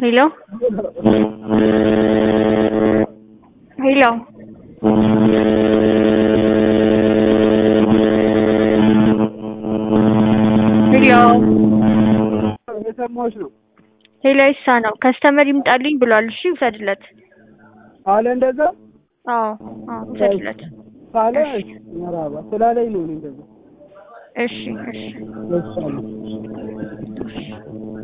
Hello? Hello? Hello? የሰማሁሽ ነው። ሄሎ ይሳ ነው ከስተመር ይምጣልኝ ብሏል። እሺ ውሰድለት። አለ እንደዛ? አዎ ውሰድለት። ካለ መራባ ስላለኝ ነው እንደዛ። እሺ እሺ እሺ